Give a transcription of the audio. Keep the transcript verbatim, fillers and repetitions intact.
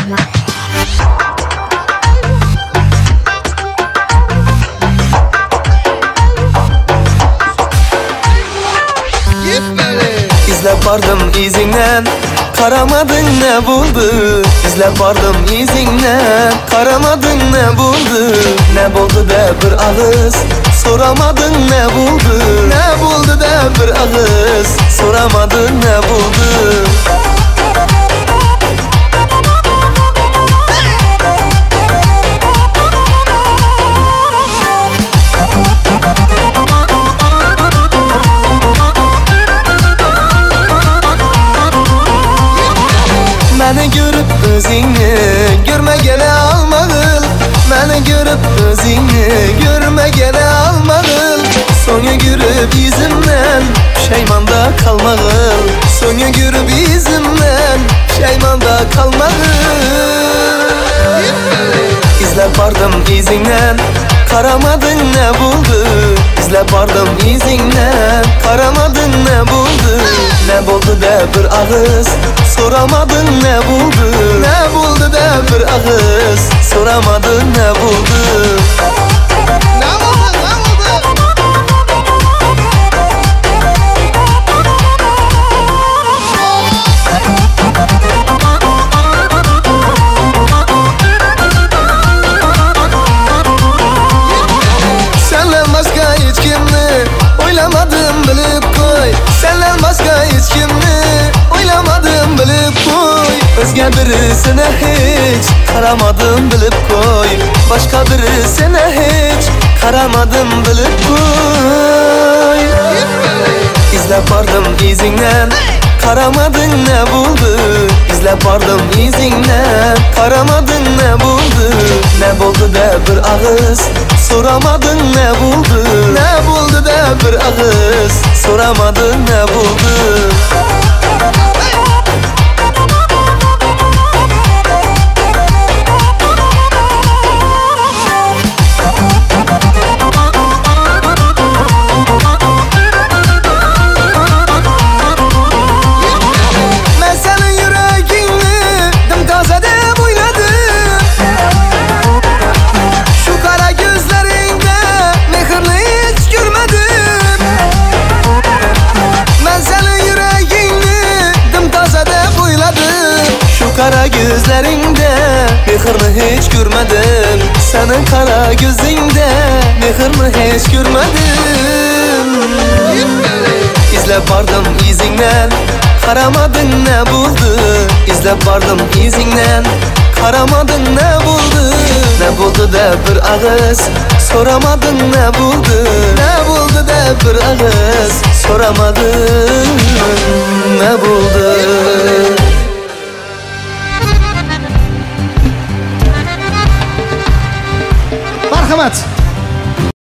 İzlep vardım izinden, karamadın ne buldu? İzlep vardım izinden, karamadın ne buldu? Ne buldu de bir ağız, soramadın ne buldu? Ne buldu de bir ağız, soramadın ne buldu? Məni görüp özünü görme gele almağıl. Məni görüp özünü görme gele almağıl. Sonra görüp izimden şeymanda kalmağıl. Sonra görüp izimden şeymanda kalmağıl. İzlep vardım izinden, karamadın ne buldu? İzlep vardım izinden, karamadın ne buldu? Ne buldu de bir ağız, soramadın ne buldu? Ne buldu de bir ağız, soramadın ne buldu? Ne buldu, ne buldu? Senden başka hiç kimni oylamadım bilip koy. Senden başka hiç kimni oylamadım bilip koy. Özge birisine hiç karamadım bilip koy. Başka birisine hiç karamadım bilip koy. İzlep vardım izinden, karamadın ne buldu? İzlep vardım izinden, karamadın ne buldu? Ne buldu de bir ağız, soramadın ne buldu? Ne buldu de bir ağız, soramadın ne buldu? Kara gözlerinde mehrini hiç görmedim. Senin kara gözünde mehrini hiç görmedim. İzlep vardım izinden, karamadın ne buldu? İzlep vardım izinden, karamadın ne buldu? Ne buldu de bir ağız, soramadın ne buldu? Ne buldu de bir ağız, soramadın ne buldu? Marhamat.